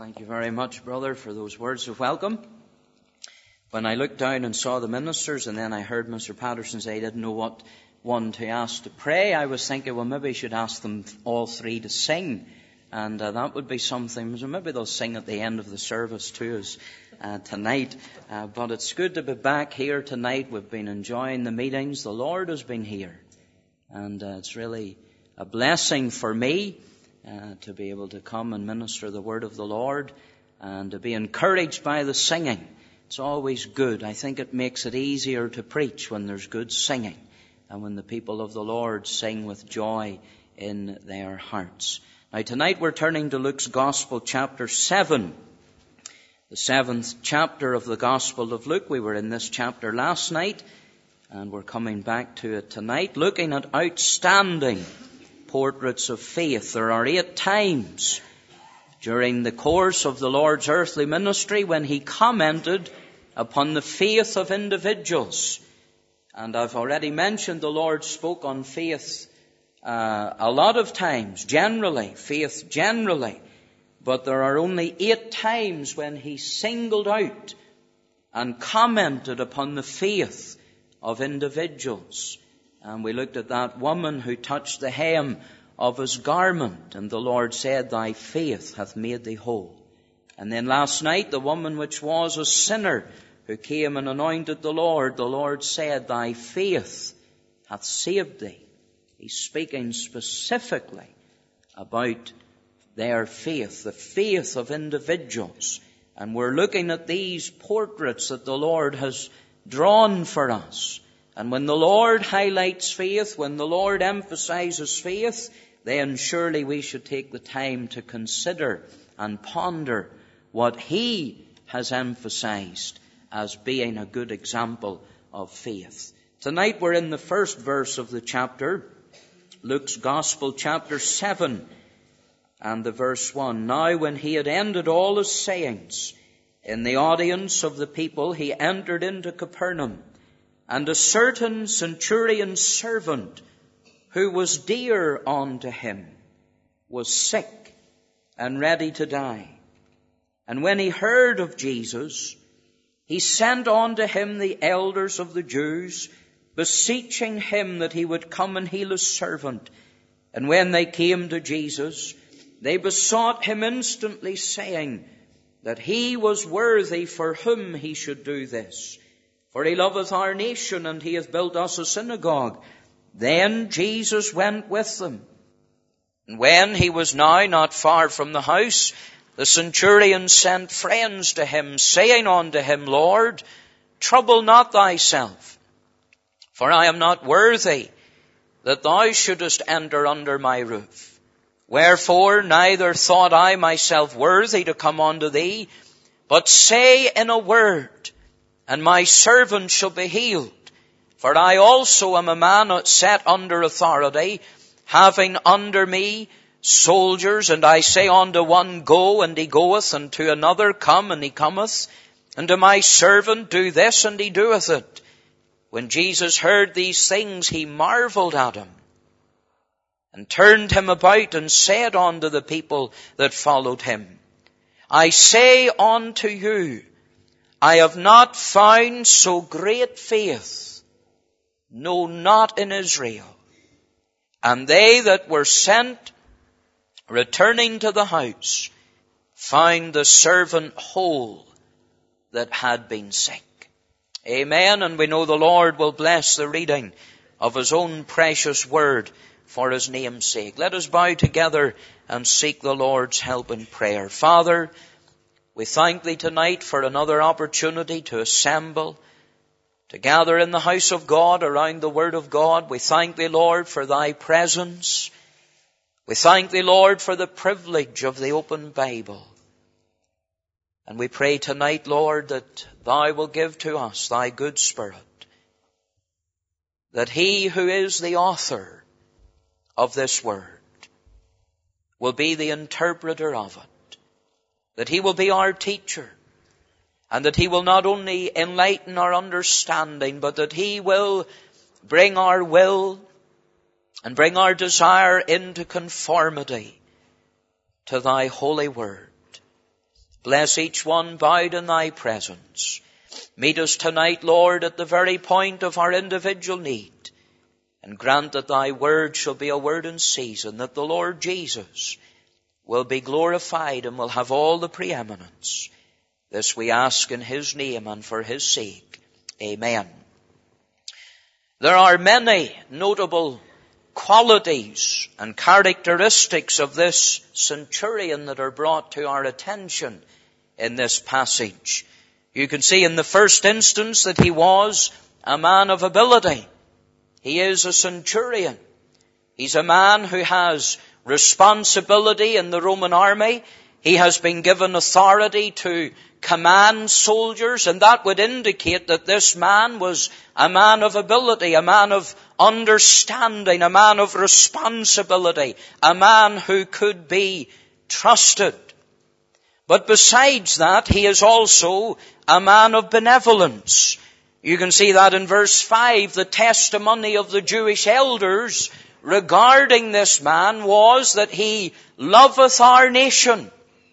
Thank you very much, brother, for those words of welcome. When I looked down and saw the ministers, and then I heard Mr. Patterson say he didn't know what one to ask to pray, I was thinking, well, maybe I should ask them all three to sing. And that would be something. So maybe they'll sing at the end of the service to us tonight. But it's good to be back here tonight. We've been enjoying the meetings. The Lord has been here. And it's really a blessing for me to be able to come and minister the word of the Lord and to be encouraged by the singing. It's always good. I think it makes it easier to preach when there's good singing and when the people of the Lord sing with joy in their hearts. Now tonight we're turning to Luke's Gospel chapter 7. The 7th chapter of the Gospel of Luke. We were in this chapter last night and we're coming back to it tonight, looking at outstanding portraits of faith. There are 8 times during the course of the Lord's earthly ministry when he commented upon the faith of individuals. And I've already mentioned the Lord spoke on faith a lot of times, faith generally. But there are only 8 times when he singled out and commented upon the faith of individuals. And we looked at that woman who touched the hem of his garment, and the Lord said, "Thy faith hath made thee whole." And then last night, the woman which was a sinner, who came and anointed the Lord said, "Thy faith hath saved thee." He's speaking specifically about their faith, the faith of individuals. And we're looking at these portraits that the Lord has drawn for us. And when the Lord highlights faith, when the Lord emphasizes faith, then surely we should take the time to consider and ponder what he has emphasized as being a good example of faith. Tonight we're in the first verse of the chapter, Luke's Gospel chapter 7 and the verse 1. Now when he had ended all his sayings in the audience of the people, he entered into Capernaum. And a certain centurion's servant, who was dear unto him, was sick and ready to die. And when he heard of Jesus, he sent unto him the elders of the Jews, beseeching him that he would come and heal his servant. And when they came to Jesus, they besought him instantly, saying that he was worthy for whom he should do this. For he loveth our nation, and he hath built us a synagogue. Then Jesus went with them. And when he was now not far from the house, the centurion sent friends to him, saying unto him, Lord, trouble not thyself, for I am not worthy that thou shouldest enter under my roof. Wherefore neither thought I myself worthy to come unto thee, but say in a word, and my servant shall be healed. For I also am a man set under authority, having under me soldiers, and I say unto one, Go, and he goeth, and to another, Come, and he cometh, and to my servant, Do this, and he doeth it. When Jesus heard these things, he marveled at him, and turned him about, and said unto the people that followed him, I say unto you, I have not found so great faith, no, not in Israel. And they that were sent, returning to the house, found the servant whole that had been sick. Amen. And we know the Lord will bless the reading of his own precious word for his name's sake. Let us bow together and seek the Lord's help in prayer. Father, we thank thee tonight for another opportunity to assemble, to gather in the house of God around the word of God. We thank thee, Lord, for thy presence. We thank thee, Lord, for the privilege of the open Bible. And we pray tonight, Lord, that thou will give to us thy good Spirit, that he who is the author of this word will be the interpreter of it, that he will be our teacher, and that he will not only enlighten our understanding, but that he will bring our will and bring our desire into conformity to thy holy word. Bless each one bowed in thy presence. Meet us tonight, Lord, at the very point of our individual need. And grant that thy word shall be a word in season, that the Lord Jesus will be glorified and will have all the preeminence. This we ask in his name and for his sake. Amen. There are many notable qualities and characteristics of this centurion that are brought to our attention in this passage. You can see in the first instance that he was a man of ability. He is a centurion. He's a man who has responsibility in the Roman army. He has been given authority to command soldiers, and that would indicate that this man was a man of ability, a man of understanding, a man of responsibility, a man who could be trusted. But besides that, he is also a man of benevolence. You can see that in verse 5, the testimony of the Jewish elders regarding this man was that he loveth our nation,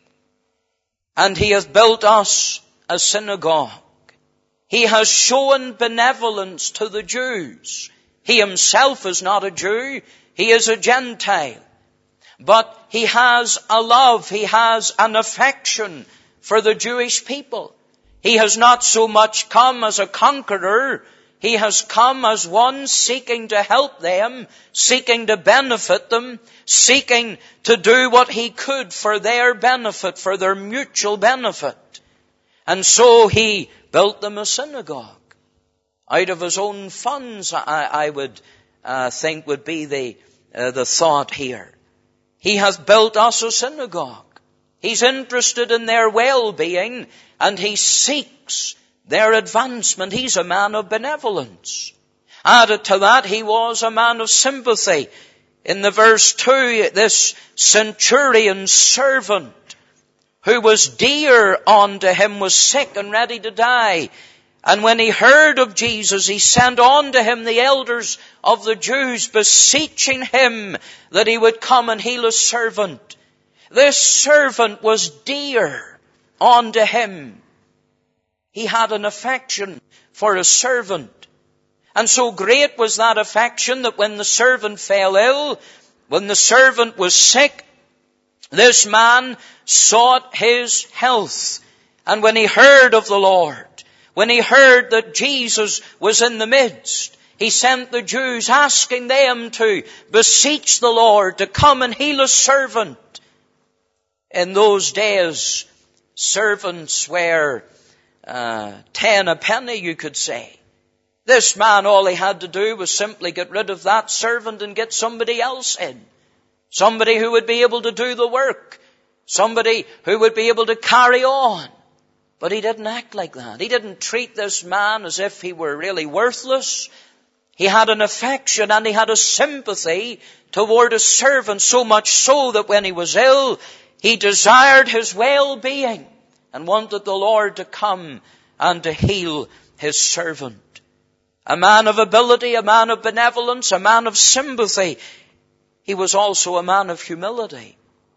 and he hath built us a synagogue. He has shown benevolence to the Jews. He himself is not a Jew, he is a Gentile. But he has a love, he has an affection for the Jewish people. He has not so much come as a conqueror, he has come as one seeking to help them, seeking to benefit them, seeking to do what he could for their benefit, for their mutual benefit. And so he built them a synagogue. Out of his own funds, I would think would be the thought here. He hath built us a synagogue. He's interested in their well-being, and he seeks their advancement. He's a man of benevolence. Added to that, he was a man of sympathy. In the verse 2, this centurion's servant, who was dear unto him, was sick and ready to die. And when he heard of Jesus, he sent on to him the elders of the Jews, beseeching him that he would come and heal his servant. This servant was dear unto him. He had an affection for his servant. And so great was that affection that when the servant fell ill, when the servant was sick, this man sought his health. And when he heard of the Lord, when he heard that Jesus was in the midst, he sent the Jews asking them to beseech the Lord to come and heal his servant. In those days, servants were 10 a penny, you could say. This man, all he had to do was simply get rid of that servant and get somebody else in. Somebody who would be able to do the work. Somebody who would be able to carry on. But he didn't act like that. He didn't treat this man as if he were really worthless. He had an affection and he had a sympathy toward his servant, so much so that when he was ill, he desired his well-being and wanted the Lord to come and to heal his servant. A man of ability, a man of benevolence, a man of sympathy. He was also a man of humility.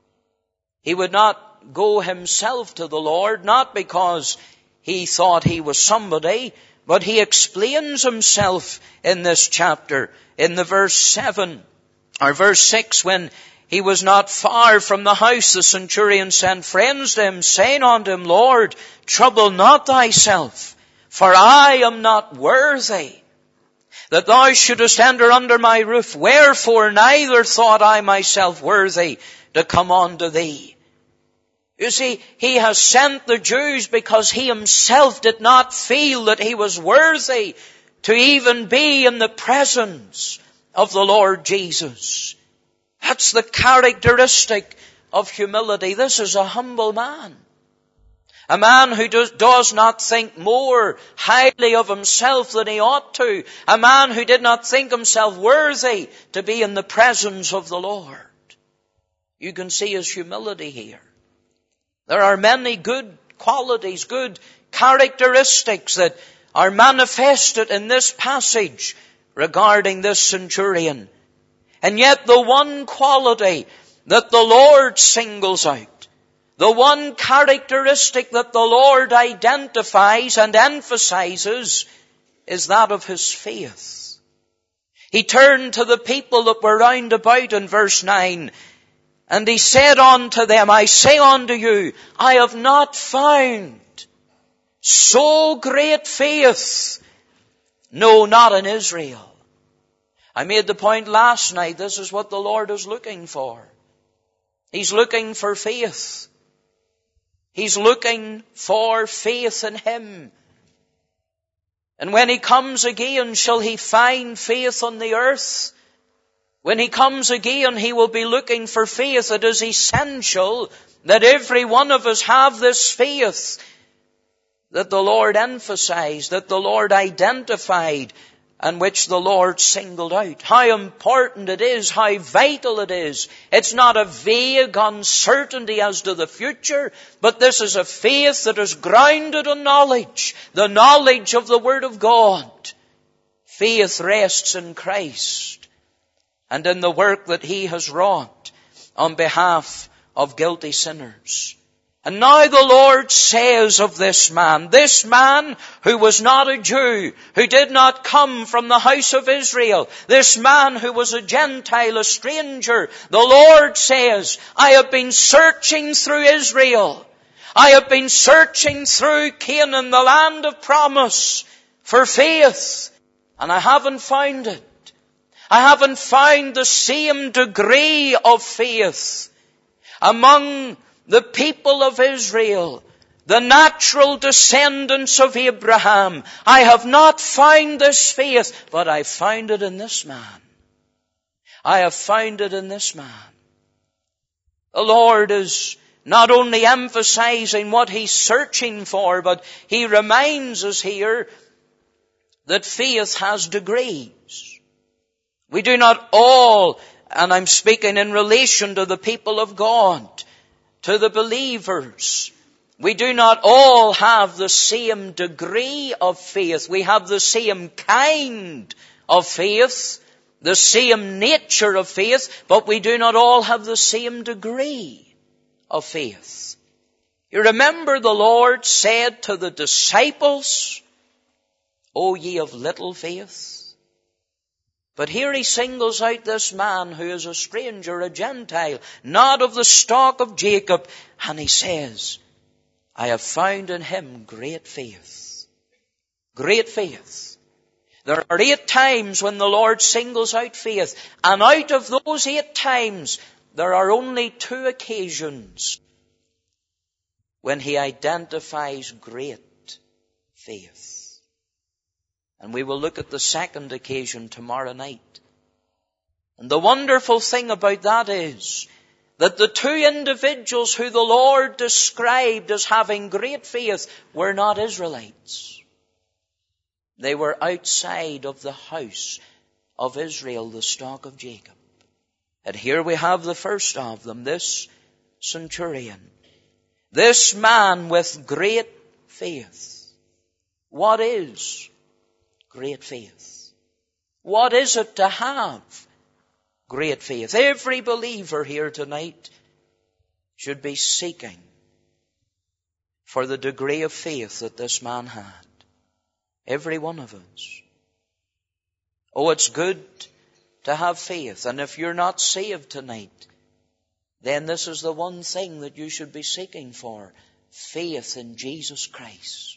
He would not go himself to the Lord, not because he thought he was somebody, but he explains himself in this chapter. In the verse 7 or verse 6, when he was not far from the house, the centurion sent friends to him, saying unto him, Lord, trouble not thyself, for I am not worthy that thou shouldest enter under my roof. Wherefore neither thought I myself worthy to come unto thee. You see, he has sent the Jews because he himself did not feel that he was worthy to even be in the presence of the Lord Jesus. That's the characteristic of humility. This is a humble man. A man who does not think more highly of himself than he ought to. A man who did not think himself worthy to be in the presence of the Lord. You can see his humility here. There are many good qualities, good characteristics that are manifested in this passage regarding this centurion. And yet the one quality that the Lord singles out, the one characteristic that the Lord identifies and emphasizes is that of his faith. He turned to the people that were round about in verse 9, and he said unto them, I say unto you, I have not found so great faith, no, not in Israel. I made the point last night, this is what the Lord is looking for. He's looking for faith. He's looking for faith in him. And when he comes again, shall he find faith on the earth? When he comes again, he will be looking for faith. It is essential that every one of us have this faith that the Lord emphasized, that the Lord identified, and which the Lord singled out. How important it is, how vital it is. It's not a vague uncertainty as to the future, but this is a faith that is grounded in knowledge, the knowledge of the Word of God. Faith rests in Christ and in the work that he has wrought on behalf of guilty sinners. And now the Lord says of this man who was not a Jew, who did not come from the house of Israel, this man who was a Gentile, a stranger, the Lord says, I have been searching through Israel. I have been searching through Canaan, the land of promise, for faith, and I haven't found it. I haven't found the same degree of faith among the people of Israel, the natural descendants of Abraham. I have not found this faith, but I found it in this man. I have found it in this man. The Lord is not only emphasizing what he's searching for, but he reminds us here that faith has degrees. We do not all, and I'm speaking in relation to the people of God, to the believers, we do not all have the same degree of faith. We have the same kind of faith, the same nature of faith, but we do not all have the same degree of faith. You remember the Lord said to the disciples, O ye of little faith. But here he singles out this man who is a stranger, a Gentile, not of the stock of Jacob. And he says, I have found in him great faith. Great faith. There are 8 times when the Lord singles out faith. And out of those 8 times, there are only 2 occasions when he identifies great faith. And we will look at the second occasion tomorrow night. And the wonderful thing about that is that the 2 individuals who the Lord described as having great faith were not Israelites. They were outside of the house of Israel, the stock of Jacob. And here we have the first of them, this centurion. This man with great faith. What is great faith? What is it to have great faith? Every believer here tonight should be seeking for the degree of faith that this man had. Every one of us. Oh, it's good to have faith. And if you're not saved tonight, then this is the one thing that you should be seeking for. Faith in Jesus Christ.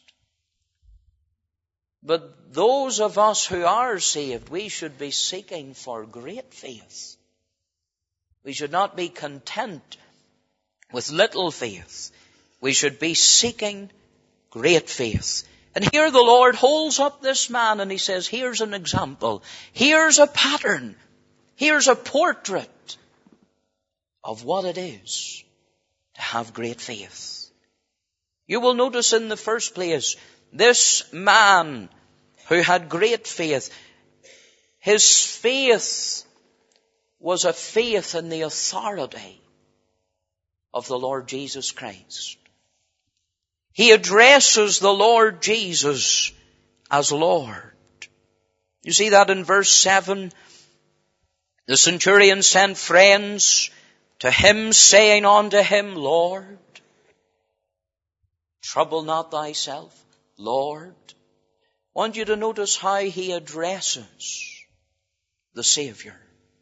But those of us who are saved, we should be seeking for great faith. We should not be content with little faith. We should be seeking great faith. And here the Lord holds up this man and he says, here's an example. Here's a pattern. Here's a portrait of what it is to have great faith. You will notice in the first place, this man who had great faith, his faith was a faith in the authority of the Lord Jesus Christ. He addresses the Lord Jesus as Lord. You see that in verse 7. The centurion sent friends to him, saying unto him, Lord. Trouble not thyself, Lord. I want you to notice how he addresses the Savior.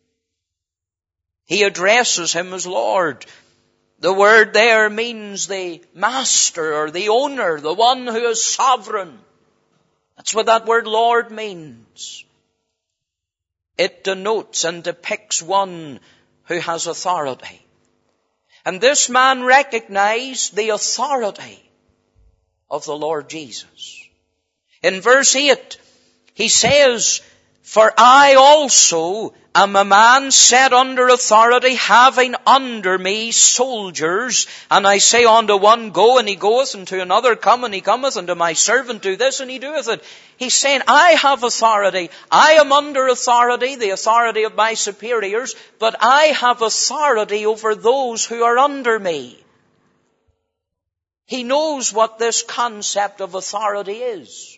He addresses him as Lord. The word there means the master or the owner, the one who is sovereign. That's what that word Lord means. It denotes and depicts one who has authority. And this man recognized the authority of the Lord Jesus. In verse 8, he says, for I also am a man set under authority, having under me soldiers. And I say unto one, go, and he goeth, and to another, come, and he cometh, and to my servant, do this, and he doeth it. He's saying, I have authority. I am under authority, the authority of my superiors, but I have authority over those who are under me. He knows what this concept of authority is.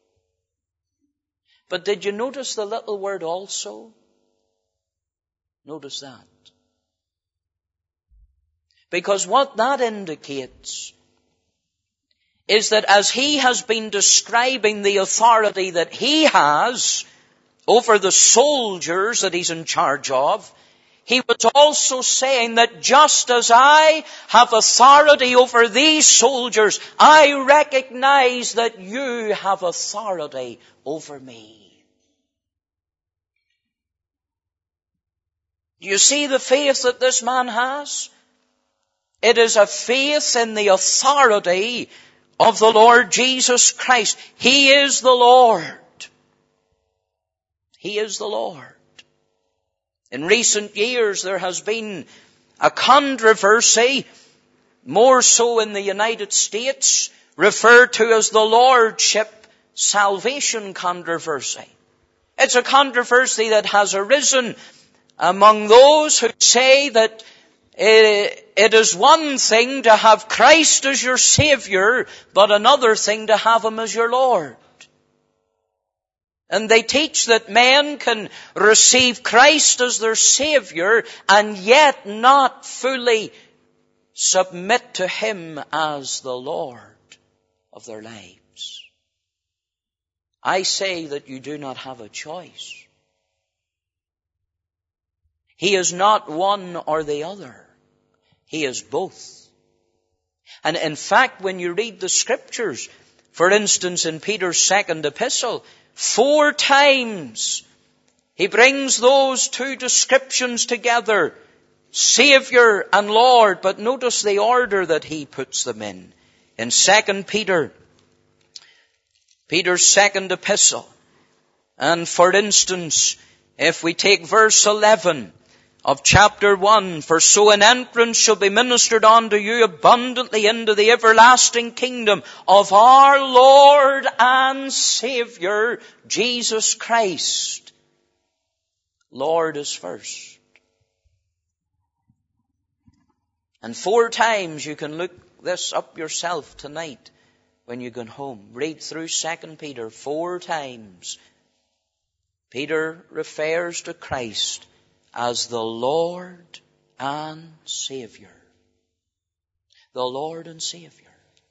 But did you notice the little word also? Notice that. Because what that indicates is that as he has been describing the authority that he has over the soldiers that he's in charge of, he was also saying that just as I have authority over these soldiers, I recognize that you have authority over me. Do you see the faith that this man has? It is a faith in the authority of the Lord Jesus Christ. He is the Lord. He is the Lord. In recent years, there has been a controversy, more so in the United States, referred to as the Lordship salvation controversy. It's a controversy that has arisen among those who say that it is one thing to have Christ as your Savior, but another thing to have Him as your Lord. And they teach that men can receive Christ as their Savior and yet not fully submit to Him as the Lord of their lives. I say that you do not have a choice. He is not one or the other. He is both. And in fact, when you read the Scriptures, for instance, in Peter's second epistle, 4 times he brings those two descriptions together, Savior and Lord, but notice the order that he puts them in. In 2 Peter, Peter's second epistle, and for instance, if we take verse 11 of chapter 1, for so an entrance shall be ministered unto you abundantly into the everlasting kingdom of our Lord and Savior, Jesus Christ. Lord is first. And 4 times you can look this up yourself tonight when you go home. Read through 2 Peter 4 times. Peter refers to Christ as the Lord and Savior. The Lord and Savior.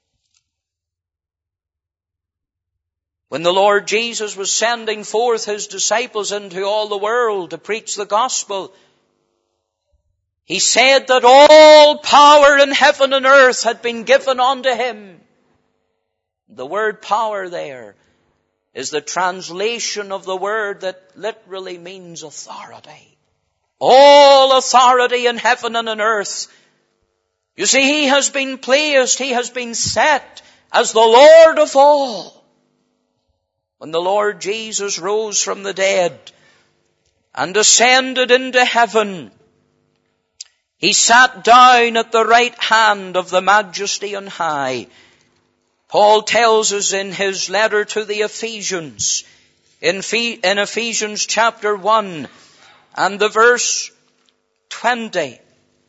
When the Lord Jesus was sending forth His disciples into all the world to preach the gospel, He said that all power in heaven and earth had been given unto Him. The word power there is the translation of the word that literally means authority. All authority in heaven and on earth. You see, He has been placed, He has been set as the Lord of all. When the Lord Jesus rose from the dead and ascended into heaven, He sat down at the right hand of the Majesty on high. Paul tells us in his letter to the Ephesians, in Ephesians chapter 1, and the verse 20,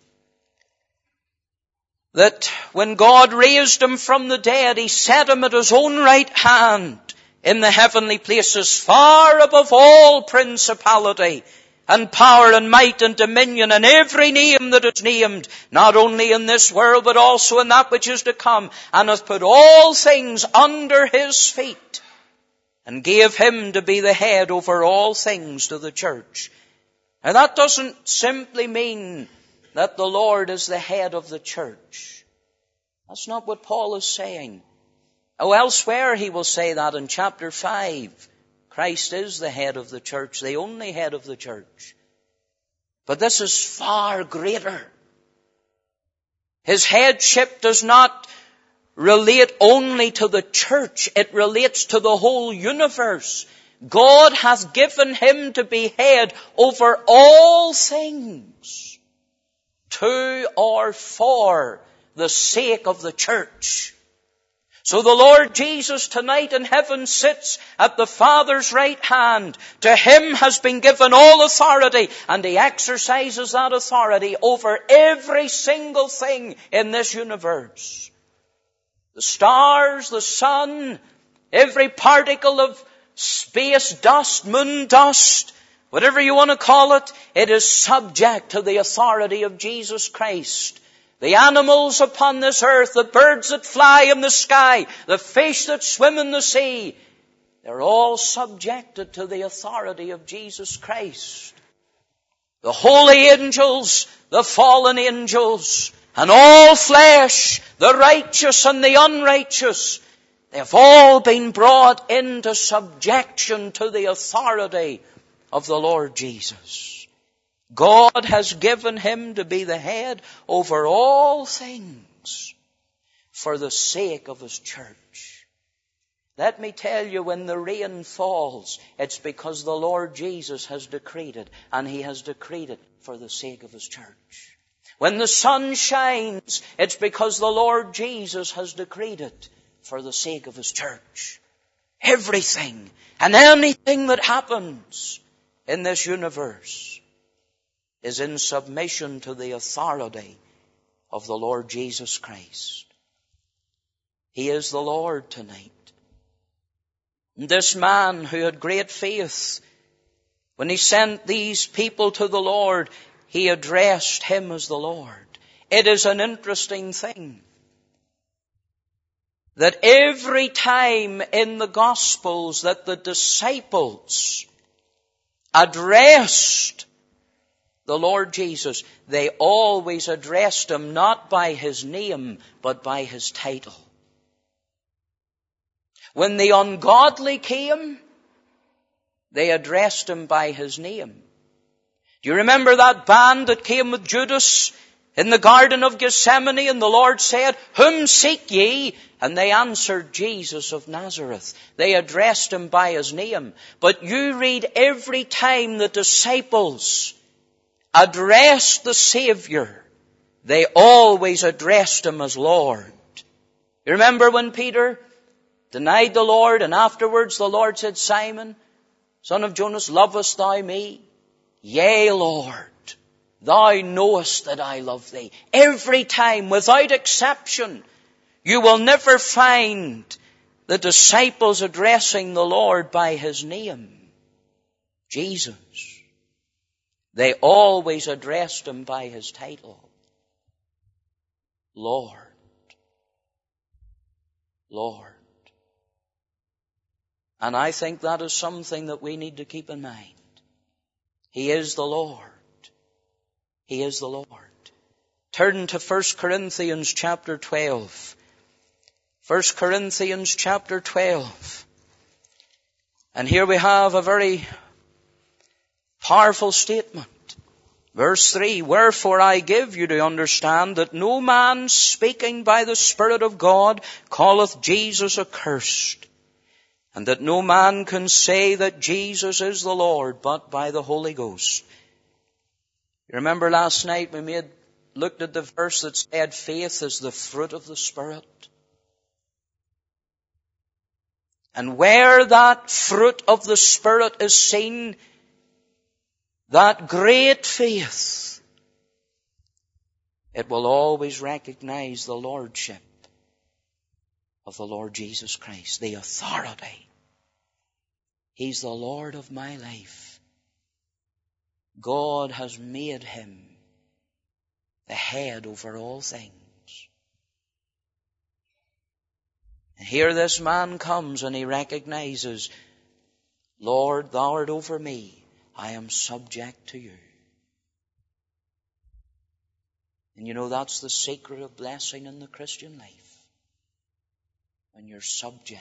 that when God raised Him from the dead, He set Him at His own right hand in the heavenly places, far above all principality and power and might and dominion and every name that is named, not only in this world but also in that which is to come, and hath put all things under his feet, and gave him to be the head over all things to the church. Now that doesn't simply mean that the Lord is the head of the church. That's not what Paul is saying. Oh, elsewhere he will say that in chapter 5. Christ is the head of the church, the only head of the church. But this is far greater. His headship does not relate only to the church. It relates to the whole universe. God hath given him to be head over all things, to or for the sake of the church. So the Lord Jesus tonight in heaven sits at the Father's right hand. To him has been given all authority, and he exercises that authority over every single thing in this universe. The stars, the sun, every particle of space dust, moon dust, whatever you want to call it, it is subject to the authority of Jesus Christ. The animals upon this earth, the birds that fly in the sky, the fish that swim in the sea, they're all subjected to the authority of Jesus Christ. The holy angels, the fallen angels, and all flesh, the righteous and the unrighteous, they have all been brought into subjection to the authority of the Lord Jesus. God has given him to be the head over all things for the sake of his church. Let me tell you, when the rain falls, it's because the Lord Jesus has decreed it, and he has decreed it for the sake of his church. When the sun shines, it's because the Lord Jesus has decreed it for the sake of his church. Everything and anything that happens in this universe is in submission to the authority of the Lord Jesus Christ. He is the Lord tonight. And this man who had great faith, when he sent these people to the Lord, he addressed him as the Lord. It is an interesting thing that every time in the Gospels that the disciples addressed the Lord Jesus, they always addressed him not by his name, but by his title. When the ungodly came, they addressed him by his name. Do you remember that band that came with Judas in the Garden of Gethsemane, and the Lord said, "Whom seek ye?" And they answered, "Jesus of Nazareth." They addressed him by his name. But you read every time the disciples addressed the Savior, they always addressed him as Lord. You remember when Peter denied the Lord, and afterwards the Lord said, "Simon, son of Jonas, lovest thou me?" "Yea, Lord, thou knowest that I love thee." Every time, without exception, you will never find the disciples addressing the Lord by his name, Jesus. They always addressed him by his title, Lord. Lord. And I think that is something that we need to keep in mind. He is the Lord. He is the Lord. Turn to 1 Corinthians chapter 12. 1 Corinthians chapter 12. And here we have a very powerful statement. Verse 3, "Wherefore I give you to understand that no man speaking by the Spirit of God calleth Jesus accursed, and that no man can say that Jesus is the Lord but by the Holy Ghost." You remember last night we looked at the verse that said faith is the fruit of the Spirit. And where that fruit of the Spirit is seen, that great faith, it will always recognize the lordship of the Lord Jesus Christ, the authority. He's the Lord of my life. God has made him the head over all things. And here this man comes and he recognizes, Lord, thou art over me. I am subject to you. And you know, that's the secret of blessing in the Christian life. When you're subject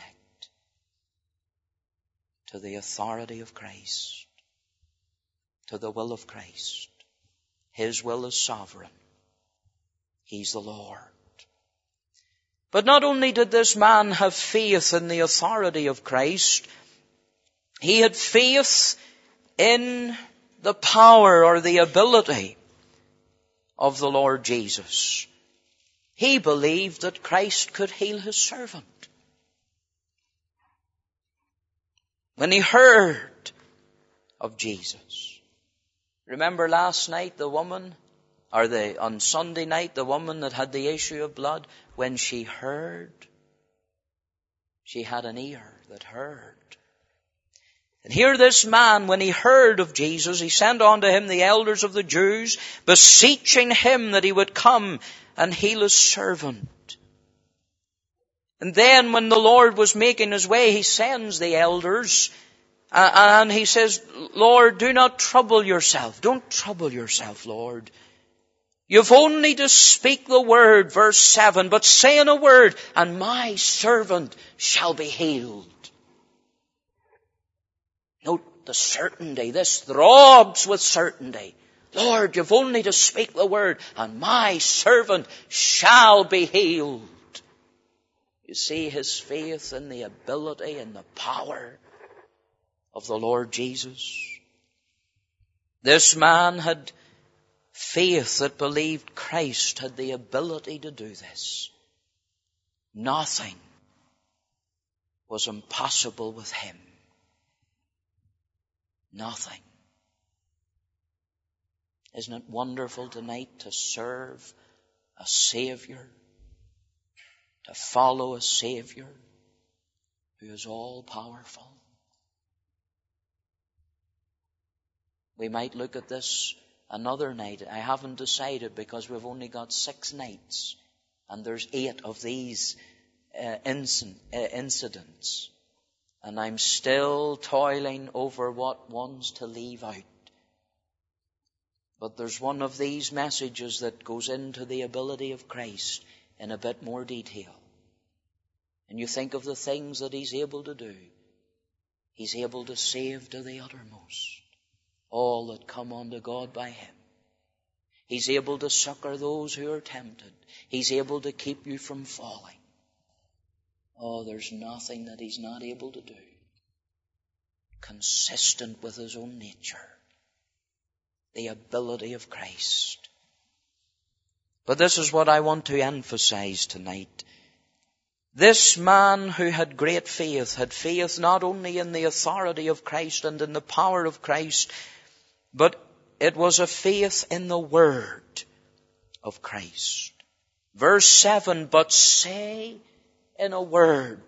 to the authority of Christ, to the will of Christ. His will is sovereign. He's the Lord. But not only did this man have faith in the authority of Christ, he had faith in the power or the ability of the Lord Jesus. He believed that Christ could heal his servant. When he heard of Jesus. Remember last night the woman, on Sunday night, the woman that had the issue of blood, when she heard, she had an ear that heard. And here this man, when he heard of Jesus, he sent unto him the elders of the Jews, beseeching him that he would come and heal his servant. And then when the Lord was making his way, he sends the elders and he says, Lord, do not trouble yourself. Don't trouble yourself, Lord. You've only to speak the word, verse 7, but saying a word, and my servant shall be healed. Note the certainty. This throbs with certainty. Lord, you've only to speak the word, and my servant shall be healed. You see his faith in the ability and the power of the Lord Jesus. This man had faith that believed Christ had the ability to do this. Nothing was impossible with him. Nothing. Isn't it wonderful tonight to serve a Savior, to follow a Savior who is all powerful? We might look at this another night. I haven't decided because we've only got 6 nights and there's 8 of these incidents. And I'm still toiling over what ones to leave out. But there's one of these messages that goes into the ability of Christ in a bit more detail. And you think of the things that he's able to do. He's able to save to the uttermost all that come unto God by him. He's able to succor those who are tempted. He's able to keep you from falling. Oh, there's nothing that he's not able to do. Consistent with his own nature. The ability of Christ. But this is what I want to emphasize tonight. This man who had great faith had faith not only in the authority of Christ and in the power of Christ, but it was a faith in the word of Christ. Verse 7, but say in a word,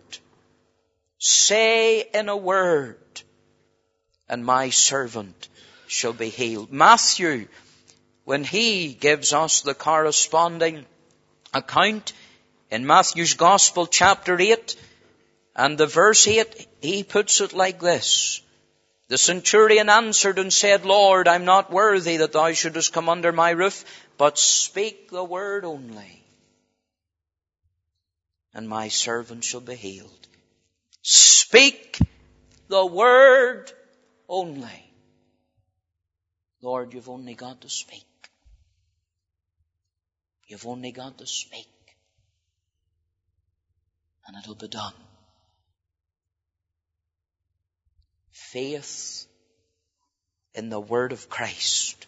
and my servant shall be healed. Matthew, when he gives us the corresponding account in Matthew's Gospel, chapter 8, and the verse 8, he puts it like this. The centurion answered and said, Lord, I'm not worthy that thou shouldest come under my roof, but speak the word only, and my servant shall be healed. Speak the word only. Lord, you've only got to speak. You've only got to speak. And it'll be done. Faith in the word of Christ.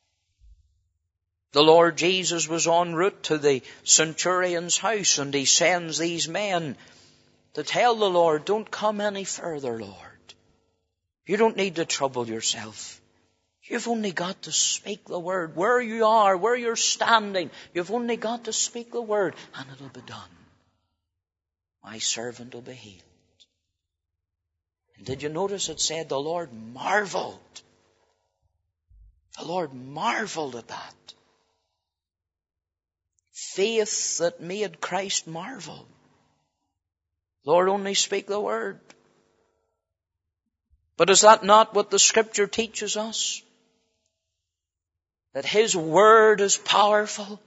The Lord Jesus was en route to the centurion's house, and he sends these men to tell the Lord, don't come any further, Lord. You don't need to trouble yourself. You've only got to speak the word. Where you are, where you're standing, you've only got to speak the word, and it'll be done. My servant will be healed. And did you notice it said the Lord marveled The Lord marveled at that. Faith that made Christ marvel. Lord, only speak the word. But is that not what the Scripture teaches us? That His word is powerful.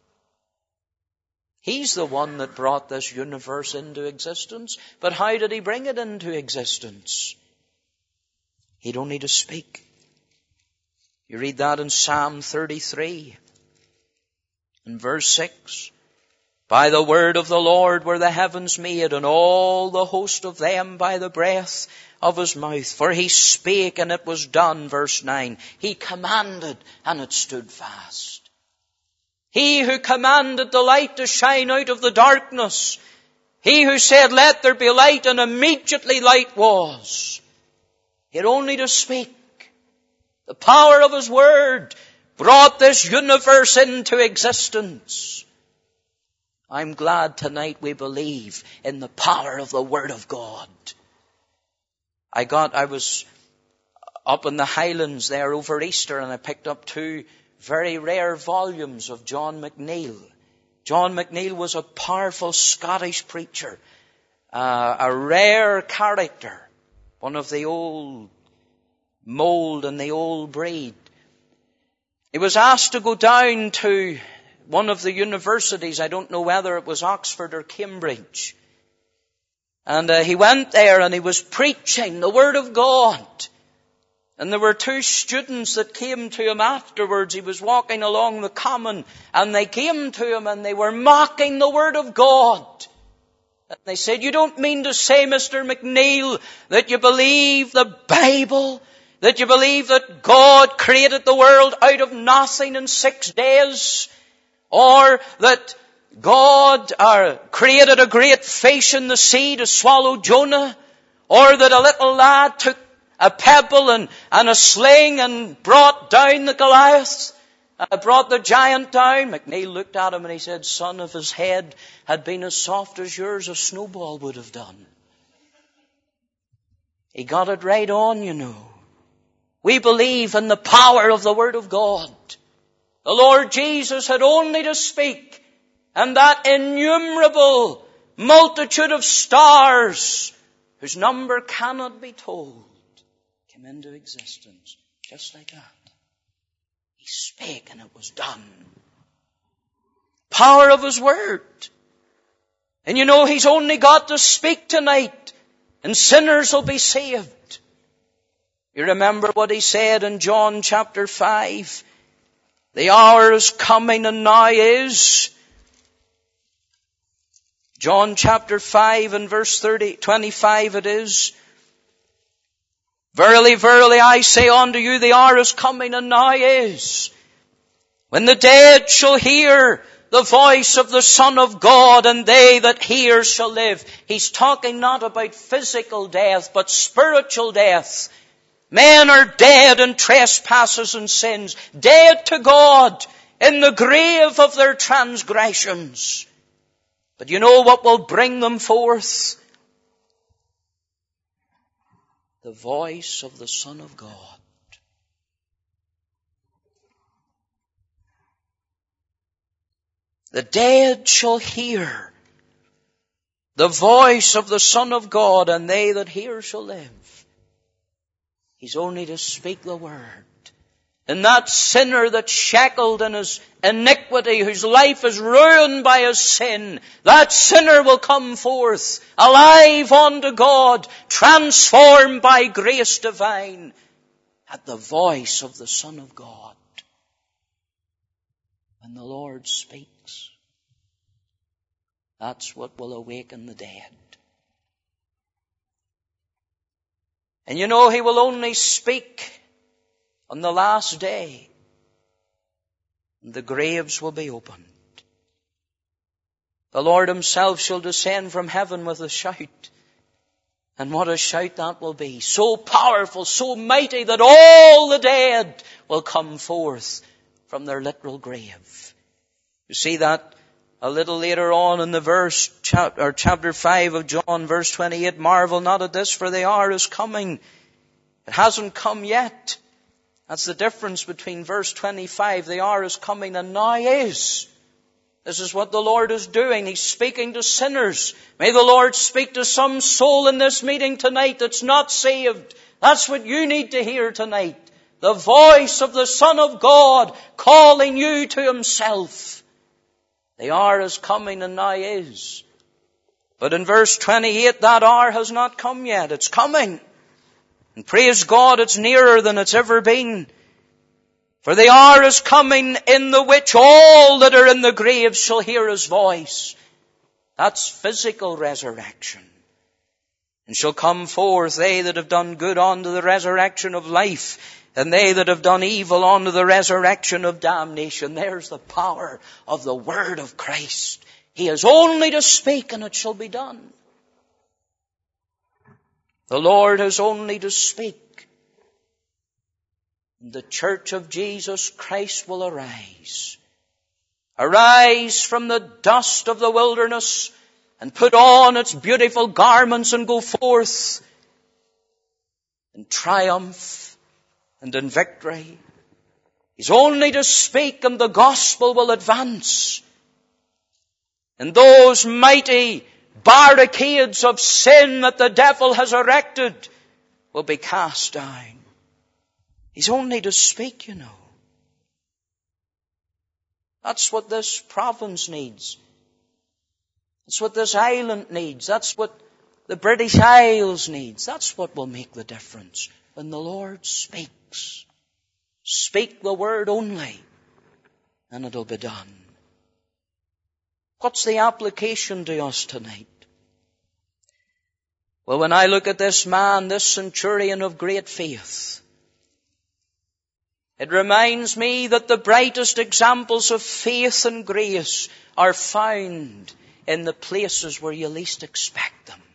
He's the one that brought this universe into existence. But how did He bring it into existence? He'd only to speak. You read that in Psalm 33, in verse 6. By the word of the Lord were the heavens made, and all the host of them by the breath of His mouth. For He spake, and it was done. Verse 9. He commanded, and it stood fast. He who commanded the light to shine out of the darkness. He who said, let there be light, and immediately light was. He had only to speak. The power of His word brought this universe into existence. I'm glad tonight we believe in the power of the Word of God. I was up in the Highlands there over Easter, and I picked up 2 very rare volumes of John McNeill. John McNeill was a powerful Scottish preacher, a rare character, one of the old mold and the old breed. He was asked to go down to one of the universities. I don't know whether it was Oxford or Cambridge. And he went there and he was preaching the Word of God. And there were 2 students that came to him afterwards. He was walking along the common, and they came to him and they were mocking the Word of God. And they said, you don't mean to say, Mr. McNeill, that you believe the Bible? That you believe that God created the world out of nothing in 6 days? Or that God created a great fish in the sea to swallow Jonah? Or that a little lad took a pebble and a sling and brought down the Goliath? Brought the giant down? McNeill looked at him and he said, son, if his head had been as soft as yours, a snowball would have done. He got it right on, you know. We believe in the power of the Word of God. The Lord Jesus had only to speak, and that innumerable multitude of stars, whose number cannot be told, came into existence just like that. He spake, and it was done. Power of His Word. And you know, He's only got to speak tonight, and sinners will be saved. You remember what He said in John chapter 5. The hour is coming, and now is. John chapter 5 and verse 25 it is. Verily, verily, I say unto you, the hour is coming, and now is, when the dead shall hear the voice of the Son of God, and they that hear shall live. He's talking not about physical death, but spiritual death. Men are dead in trespasses and sins, dead to God in the grave of their transgressions. But you know what will bring them forth? The voice of the Son of God. The dead shall hear the voice of the Son of God, and they that hear shall live. He's only to speak the word. And that sinner that's shackled in his iniquity, whose life is ruined by his sin, that sinner will come forth alive unto God, transformed by grace divine, at the voice of the Son of God. When the Lord speaks, that's what will awaken the dead. And you know, He will only speak on the last day. And the graves will be opened. The Lord Himself shall descend from heaven with a shout. And what a shout that will be. So powerful, so mighty, that all the dead will come forth from their literal grave. You see that a little later on in the chapter 5 of John, verse 28, marvel not at this, for the hour is coming. It hasn't come yet. That's the difference between verse 25, the hour is coming and now is. This is what the Lord is doing. He's speaking to sinners. May the Lord speak to some soul in this meeting tonight that's not saved. That's what you need to hear tonight. The voice of the Son of God calling you to Himself. The hour is coming and now is. But in verse 28, that hour has not come yet. It's coming. And praise God, it's nearer than it's ever been. For the hour is coming in the which all that are in the grave shall hear His voice. That's physical resurrection. And shall come forth, they that have done good unto the resurrection of life, and they that have done evil unto the resurrection of damnation. There's the power of the word of Christ. He has only to speak and it shall be done. The Lord has only to speak. The church of Jesus Christ will arise. Arise from the dust of the wilderness and put on its beautiful garments and go forth in triumph and in victory. He's only to speak and the gospel will advance. And those mighty barricades of sin that the devil has erected will be cast down. He's only to speak, you know. That's what this province needs. That's what this island needs. That's what the British Isles needs. That's what will make the difference when the Lord speaks. Speak the word only, and it'll be done. What's the application to us tonight? Well, when I look at this man, this centurion of great faith, it reminds me that the brightest examples of faith and grace are found in the places where you least expect them.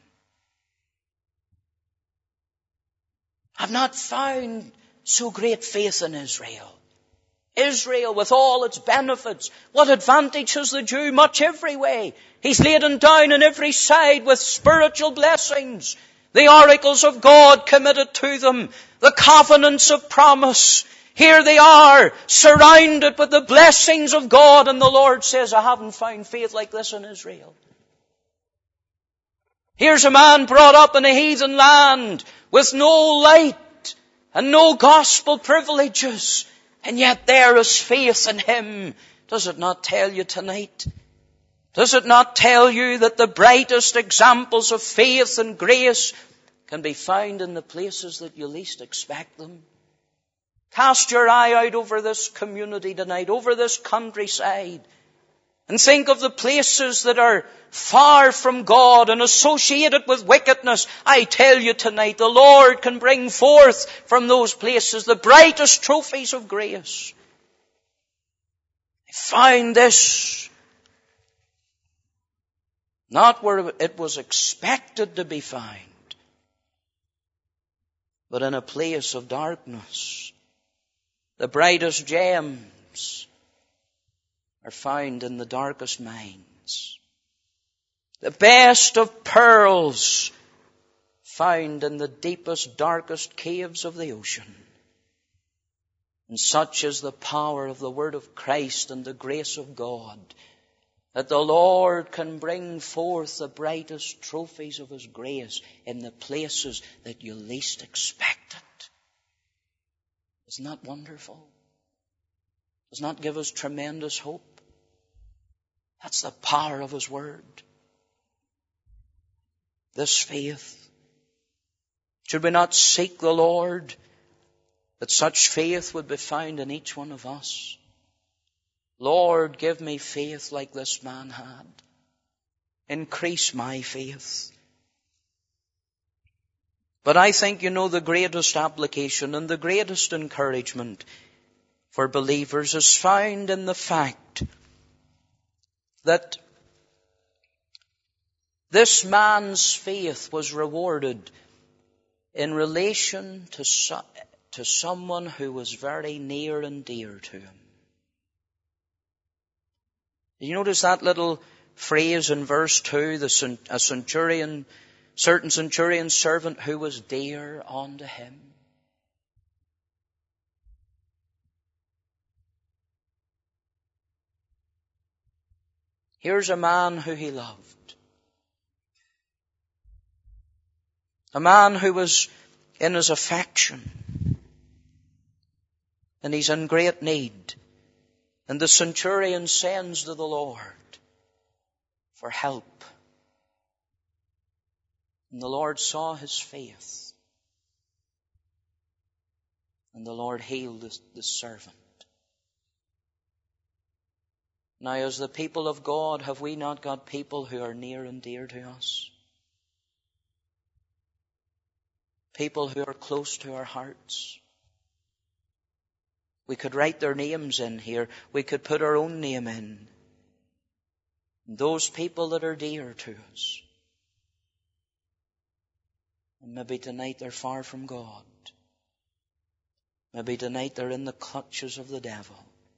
I've not found so great faith in Israel. Israel with all its benefits. What advantage has the Jew? Much every way. He's laden down on every side with spiritual blessings. The oracles of God committed to them. The covenants of promise. Here they are, surrounded with the blessings of God. And the Lord says, I haven't found faith like this in Israel. Here's a man brought up in a heathen land with no light and no gospel privileges. And yet there is faith in him. Does it not tell you tonight? Does it not tell you that the brightest examples of faith and grace can be found in the places that you least expect them? Cast your eye out over this community tonight, over this countryside, and think of the places that are far from God and associated with wickedness. I tell you tonight, the Lord can bring forth from those places the brightest trophies of grace. I find this not where it was expected to be found, but in a place of darkness. The brightest gems are found in the darkest mines. The best of pearls found in the deepest, darkest caves of the ocean. And such is the power of the word of Christ and the grace of God, that the Lord can bring forth the brightest trophies of His grace in the places that you least expect it. Isn't that wonderful? Does not give us tremendous hope? That's the power of His word. This faith. Should we not seek the Lord that such faith would be found in each one of us? Lord, give me faith like this man had. Increase my faith. But I think, the greatest application and the greatest encouragement for believers is found in the fact that this man's faith was rewarded in relation to someone who was very near and dear to him. You notice that little phrase in verse 2, a certain centurion servant who was dear unto him. Here's a man who he loved. A man who was in his affection. And he's in great need. And the centurion sends to the Lord for help. And the Lord saw his faith. And the Lord healed the servant. Now, as the people of God, have we not got people who are near and dear to us? People who are close to our hearts. We could write their names in here. We could put our own name in. Those people that are dear to us. And maybe tonight they're far from God. Maybe tonight they're in the clutches of the devil.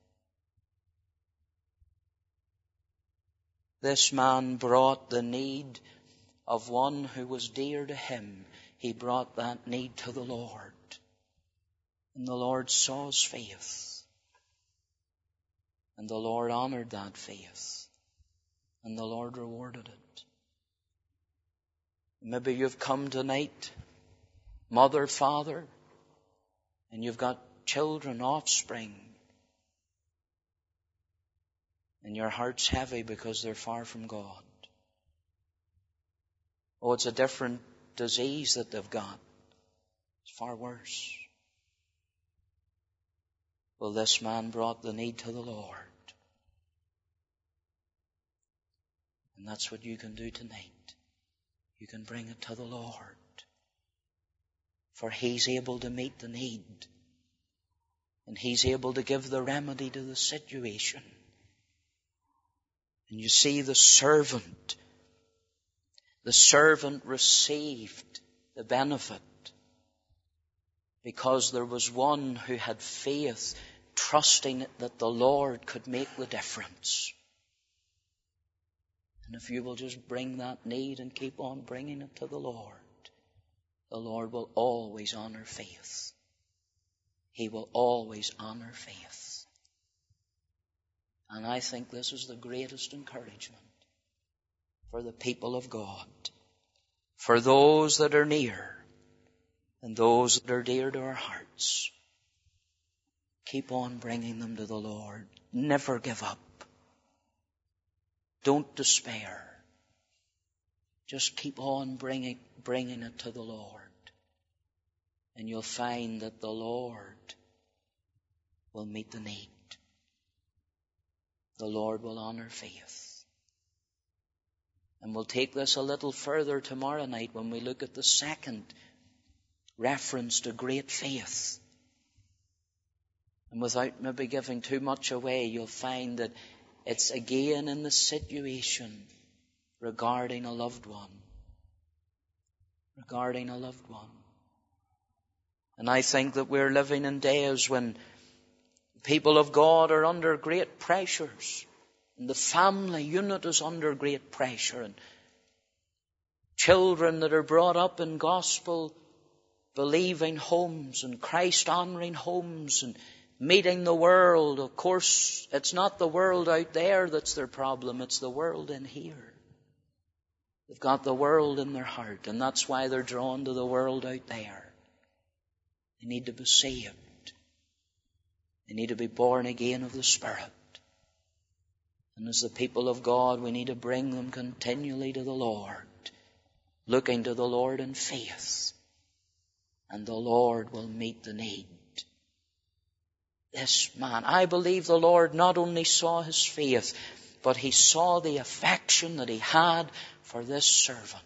This man brought the need of one who was dear to him. He brought that need to the Lord. And the Lord saw his faith. And the Lord honored that faith. And the Lord rewarded it. Maybe you've come tonight, mother, father, and you've got children, offspring. And your heart's heavy because they're far from God. Oh, it's a different disease that they've got. It's far worse. Well, this man brought the need to the Lord. And that's what you can do tonight. You can bring it to the Lord. For He's able to meet the need. And He's able to give the remedy to the situation. And you see the servant received the benefit because there was one who had faith, trusting that the Lord could make the difference. And if you will just bring that need and keep on bringing it to the Lord will always honor faith. He will always honor faith. And I think this is the greatest encouragement for the people of God, for those that are near and those that are dear to our hearts. Keep on bringing them to the Lord. Never give up. Don't despair. Just keep on bringing it to the Lord. And you'll find that the Lord will meet the need. The Lord will honor faith. And we'll take this a little further tomorrow night when we look at the second reference to great faith. And without maybe giving too much away, you'll find that it's again in the situation regarding a loved one. Regarding a loved one. And I think that we're living in days when people of God are under great pressures. And the family unit is under great pressure. And children that are brought up in gospel-believing homes and Christ-honoring homes and meeting the world. Of course, it's not the world out there that's their problem. It's the world in here. They've got the world in their heart. And that's why they're drawn to the world out there. They need to be saved. They need to be born again of the Spirit. And as the people of God, we need to bring them continually to the Lord, looking to the Lord in faith. And the Lord will meet the need. This man, I believe the Lord not only saw his faith, but He saw the affection that He had for this servant.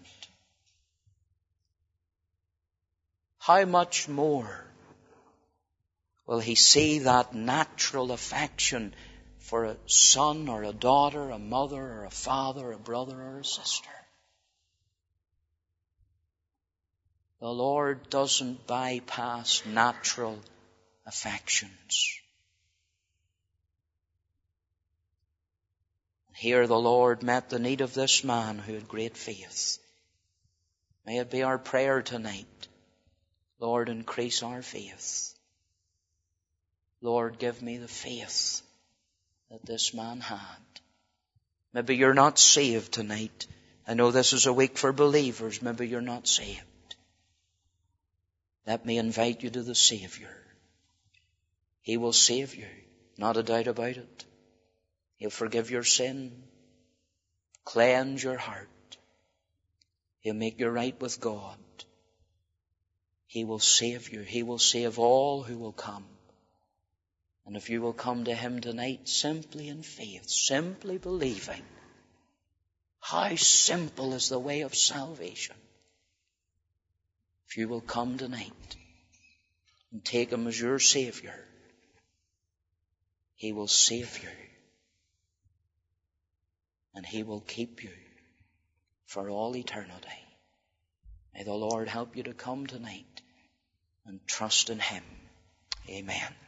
How much more will He see that natural affection for a son or a daughter, a mother or a father, a brother or a sister? The Lord doesn't bypass natural affections. Here the Lord met the need of this man who had great faith. May it be our prayer tonight. Lord, increase our faith. Lord, give me the faith that this man had. Maybe you're not saved tonight. I know this is a week for believers. Maybe you're not saved. Let me invite you to the Savior. He will save you, not a doubt about it. He'll forgive your sin, cleanse your heart. He'll make you right with God. He will save you. He will save all who will come. And if you will come to Him tonight simply in faith, simply believing, how simple is the way of salvation. If you will come tonight and take Him as your Savior, He will save you. And He will keep you for all eternity. May the Lord help you to come tonight and trust in Him. Amen.